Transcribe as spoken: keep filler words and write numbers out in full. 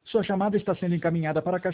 Sua chamada está sendo encaminhada para a caixa